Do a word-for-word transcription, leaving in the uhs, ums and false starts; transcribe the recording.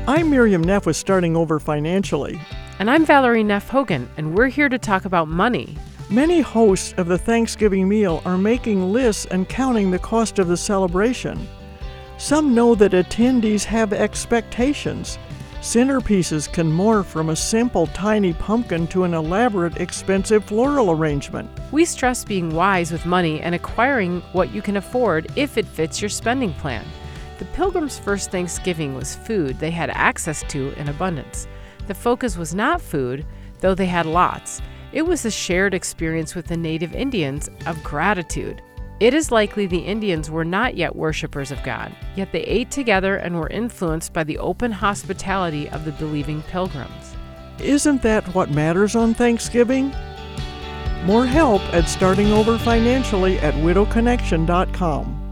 I'm Miriam Neff with Starting Over Financially. And I'm Valerie Neff Hogan, and we're here to talk about money. Many hosts of the Thanksgiving meal are making lists and counting the cost of the celebration. Some know that attendees have expectations. Centerpieces can morph from a simple tiny pumpkin to an elaborate expensive floral arrangement. We stress being wise with money and acquiring what you can afford if it fits your spending plan. The Pilgrims' first Thanksgiving was food they had access to in abundance. The focus was not food, though they had lots. It was a shared experience with the native Indians of gratitude. It is likely the Indians were not yet worshipers of God, yet they ate together and were influenced by the open hospitality of the believing Pilgrims. Isn't that what matters on Thanksgiving? More help at Starting Over Financially at widow connection dot com.